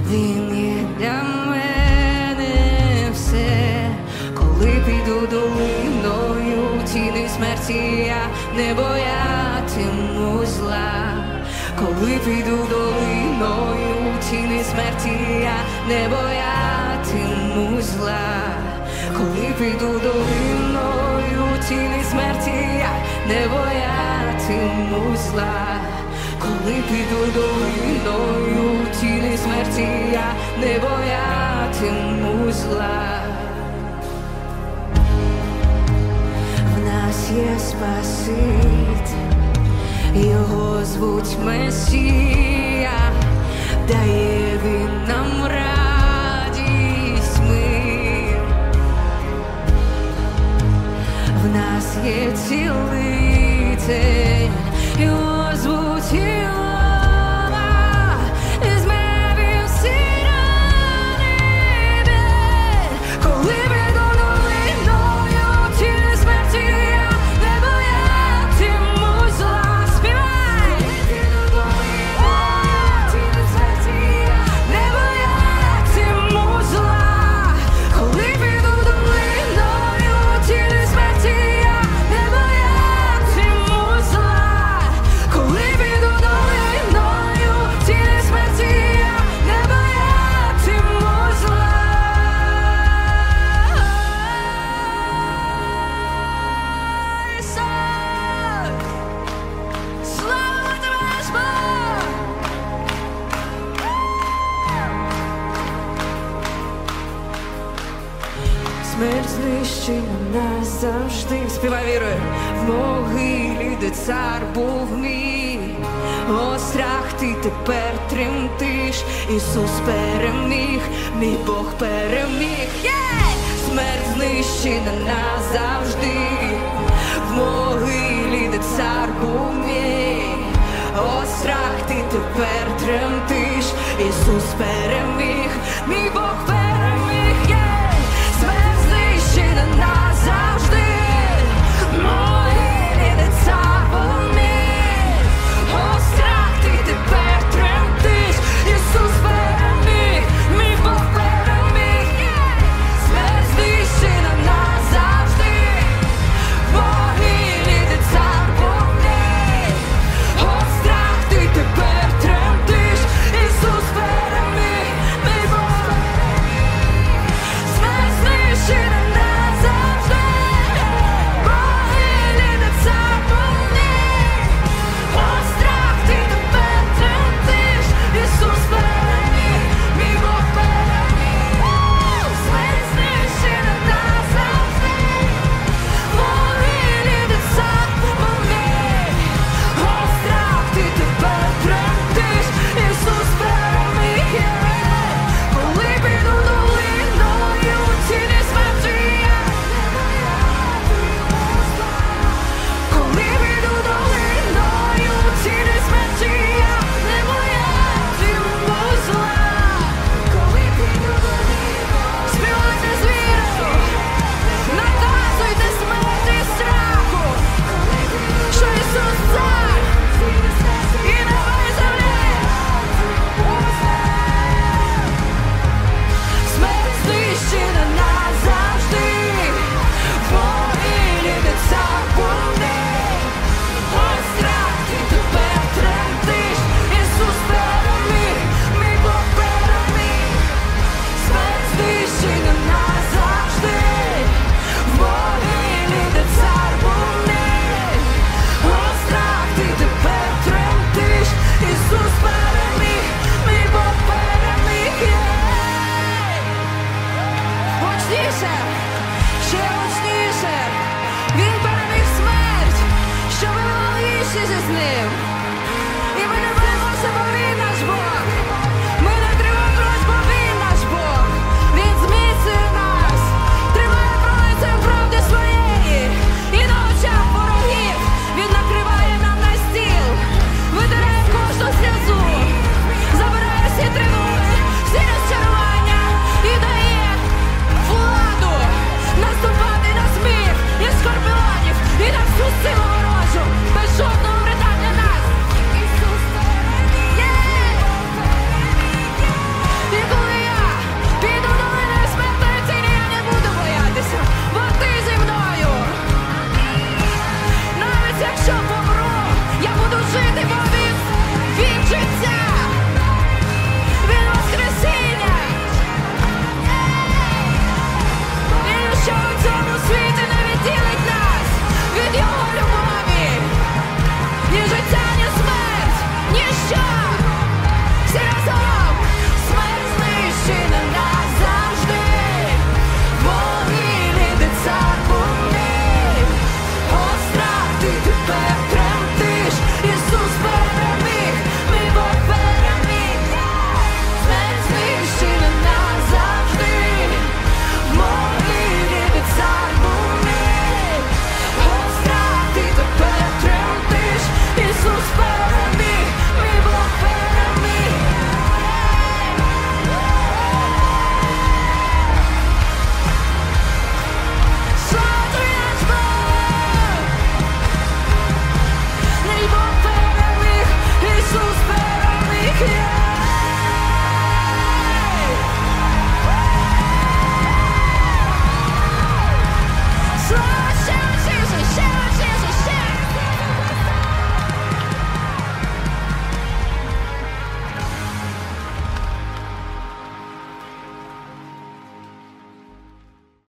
Він є для мене все. Коли піду долиною тіни смерті, я не боятиму зла. Коли піду долиною тіни смерті, я не боятиму зла. Коли піду долиною тіни смерті, я не боятиму зла. Коли піду долиною тіни смерті, я не боятиму зла. В нас є Спаситель, його звуть Месія, дає він нам радість, мир. В нас є цілитель, його звуть Ілона, із мебів сіранибі. Коли піду долиною тіни смерті, я не боятиму зла. Співай! Коли піду долиною тіни смерті, я не боятиму зла. Коли піду долиною тіни смерті, я не боятиму зла. Коли піду долиною тіни смерті, я не боятиму зла. Ісус, слава тебе, Господь! Смерть знищена назавжди. Співай вірою. В могилі, де цар був мій, о, страх, ти тепер тремтиш. Ісус переміг, мій Бог переміг. Смерть знищена назавжди. В могилі, де цар був мій, о, страх, ти тепер тремтиш. Ісус переміг, мій Бог переміг.